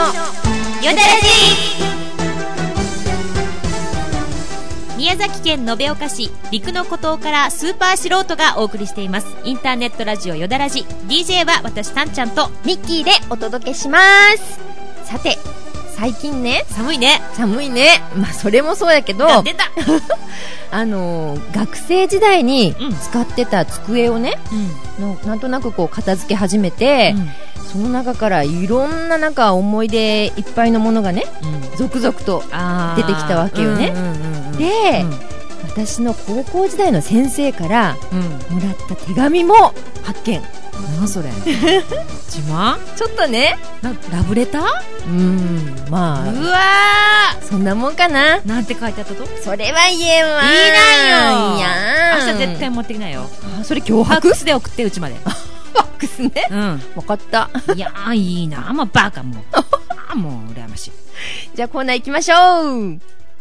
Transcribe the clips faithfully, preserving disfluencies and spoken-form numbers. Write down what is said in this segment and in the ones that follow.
よだらじ。宮崎県延岡市陸の孤島からスーパー素人がお送りしていますインターネットラジオよだらじ。 ディージェー は私たんちゃんとミッキーでお届けします。さて最近ね、 寒いね寒いね。まあそれもそうやけど、 出たあのー、学生時代に使ってた机をね、うん、のなんとなくこう片付け始めて、うん、その中からいろんななんか思い出いっぱいのものがね、うん、続々と出てきたわけよね、うんうんうんうん、で、うん、私の高校時代の先生からもらった手紙も発見。 何それ自慢ちょっとね、 ラブレター、 うーん、まあうわーそんなもんかな。 なんて書いてあったと。 それは言えんわ。 いいなよ。 いや明日絶対持ってきなよ。 あ、それ脅迫。 ファックスで送ってうちまで。 ファックスね。 うん、 分かった。 いやーいいな、もうバカもうあもう羨ましい。 じゃあコーナー行きましょう。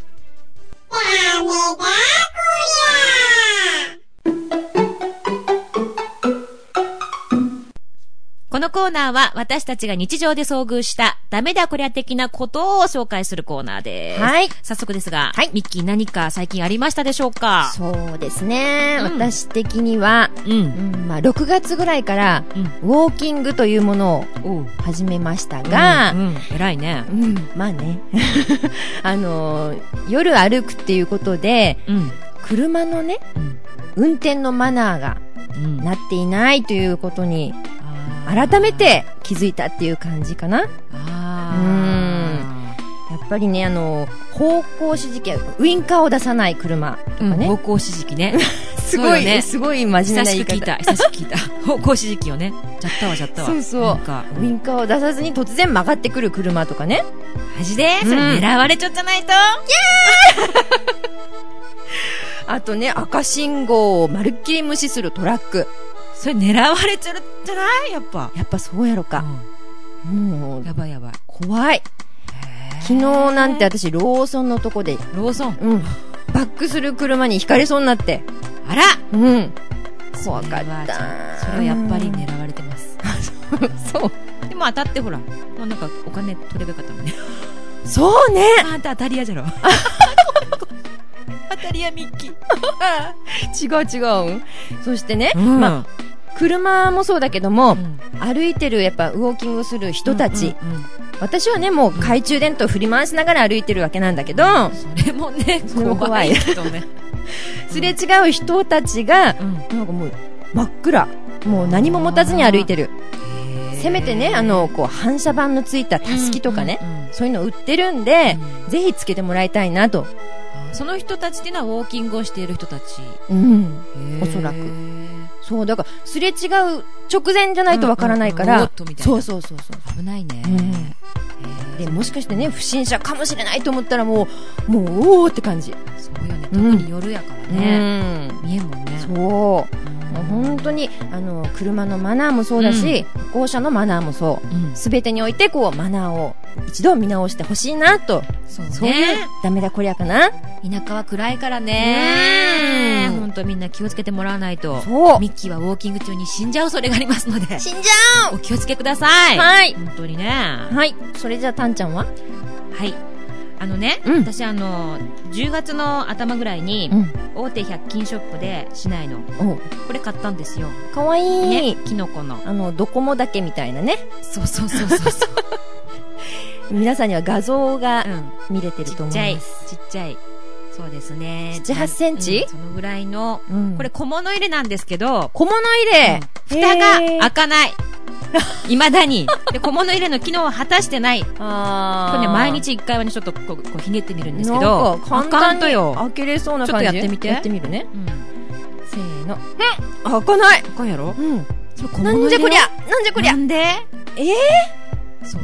このコーナーは私たちが日常で遭遇したダメだこりゃ的なことを紹介するコーナーです。 はい。 早速ですが、 はい、 ミッキー何か最近ありましたでしょうか？ そうですね。うん、私的には、うん、うん、まあろくがつぐらいから、うん、ウォーキングというものを始めましたが、 うんうん、偉いね。 うん、まあね。あのー、夜歩くっていうことで、うん、車のね、うん、運転のマナーがなっていないということに、改めて気づいたっていう感じかな。あー、うーん、やっぱりね、あの方向指示器、ウインカーを出さない車とかね、 うん、方向指示器ねすごいね、すごい真面目な言い方。 久しく聞いた久しく聞いた方向指示器をね、じゃったわじゃったわ。 そうそう、ウインカー、ウインカーを出さずに突然曲がってくる車とかね。 マジで、うん、それ狙われちゃったないと、イエーイあとね、赤信号をまるっきり無視するトラック、 それ狙われちゃうじゃない？やっぱやっぱそうやろか、うん、もうやばいやばい、 怖い。昨日なんて私ローソンのとこで、 ローソン、 うん、バックする車にひかれそうになって、 あら、 うん、怖かった。 それはやっぱり狙われてますそうでも当たってほら、もうなんかお金取ればよかったのねそうね、 あんた当たり屋じゃろ当たり屋ミッキー違う違う。そしてね、うん、まあ車もそうだけども、うん、歩いてるやっぱウォーキングする人たち、うんうんうん、私はねもう懐中電灯振り回しながら歩いてるわけなんだけど、うん、 それもねそれも怖い人ねすれ違う人たちが、うん、なんかもう真っ暗、もう何も持たずに歩いてる。せめてね、あのこう反射板のついたたすきとかね、うんうんうん、そういうの売ってるんで、うん、ぜひつけてもらいたいなと。 その人たちっていうのはウォーキングをしている人たち、 うん、おそらくそうだから、すれ違う直前じゃないとわからないから、うんうんうん、そうそうそうそう、 危ないね、 うん、でもしかしてね不審者かもしれないと思ったらもうもうおーって感じ。 そうよね、特に夜やからね、うん、見えんもんね。 そう、もう本当にあの車のマナーもそうだし、うん、歩行者のマナーもそうすべ、うん、てにおいてこうマナーを一度見直してほしいなと。 そうね、 そういうダメだこりゃかな。 田舎は暗いからね、本当みんな気をつけてもらわないと。 そう、 ミッキーはウォーキング中に死んじゃう恐れがありますので、 死んじゃう、 お気をつけください。 はい、 本当にね。 はい、それじゃあタンちゃんは？ はい、あのね、うん、私あのじゅうがつの頭ぐらいに、うん、大手ひゃく均ショップで市内のこれ買ったんですよ。 かわいい、 ね、キノコのあのドコモだけみたいなね。 そうそうそうそうそう皆さんには画像が見れてると思います、うん、ちっちゃいちっちゃい、そうですね、 なな、はちセンチ、 うん、そのぐらいの、うん、これ小物入れなんですけど、 小物入れ、 うん、蓋が開かない未だにで小物入れの機能を果たしてない。あこれね、毎日いっかいはねちょっとこうこうひねってみるんですけど、 簡単に開けれそうな感じ。 ちょっとやってみて、 やってみるね、うん、せーの、うん、開かない。 開かんやろ、 うん、なんじゃこりゃ、なんじゃこりゃ、 なんでえー、 そう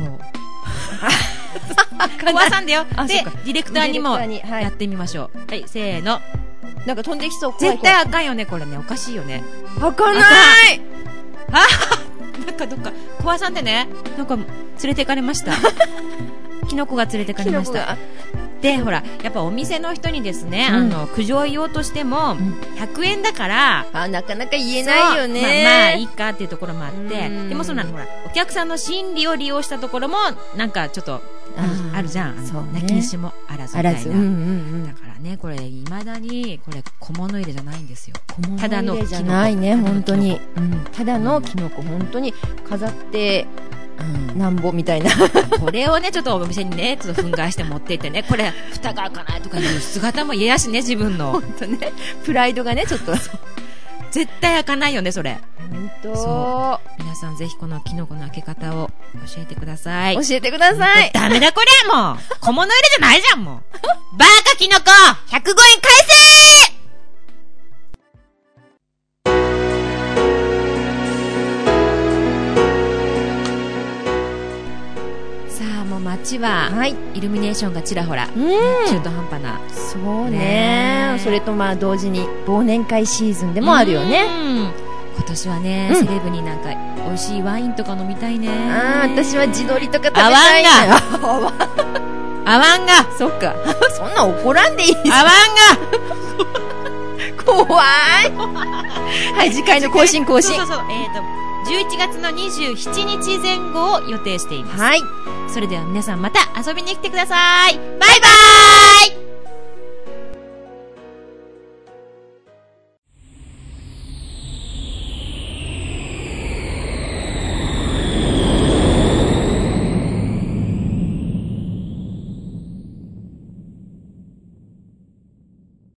壊さんだよ。でディレクターにもやってみましょう。はい、せーの。 なんか飛んできそう。怖い怖い、 絶対あかんよねこれね、おかしいよね。 開かない。 あなんかどっか壊さんでね、なんか連れてかれましたキノコが連れてかれました。 で、ほら、やっぱお店の人にですね、うん、あの、苦情言おうとしても、ひゃくえんだから、 あ、なかなか言えないよね。 まあ、まあ、いいかっていうところもあって、でもその、ほら、お客さんの心理を利用したところも、なんかちょっと、あ る, あるじゃん。そうね。泣きにしもあらずみたいな。うんうんうん、だからね、これ、未だに、これ、小物入れじゃないんですよ。 小物入れじゃないね、本当に。うん、ただのキノコ、本当に飾って、うん、なんぼみたいな。 これをね、ちょっとお店にね、ちょっと憤慨して持っていってね、これ、蓋が開かないとかいう姿も嫌やしね、自分の。 本当ね。プライドがね、ちょっと。 絶対開かないよね、それ。 本当。 そう。皆さんぜひこのキノコの開け方を教えてください。 教えてください。 ダメだこりゃもう。小物入れじゃないじゃん、もう。バーカキノコひゃくごえん返せーさあ、もう街は、はい、イルミネーションがちらほら、うん、中途半端な。 そうね。それとまあ同時に忘年会シーズンでもあるよね。 うん今年はね、うん、セレブになんか美味しいワインとか飲みたいね。 ああ、私は地鶏とか食べたいね。 泡が泡がそっか。そんな怒らんでいいし。 泡が怖い。はい、次回の更新更新。 そうそうそう。えっと、じゅういちがつのにじゅうしちにちぜん後を予定しています。 はい。 それでは皆さんまた遊びに来てください。バイバーイ。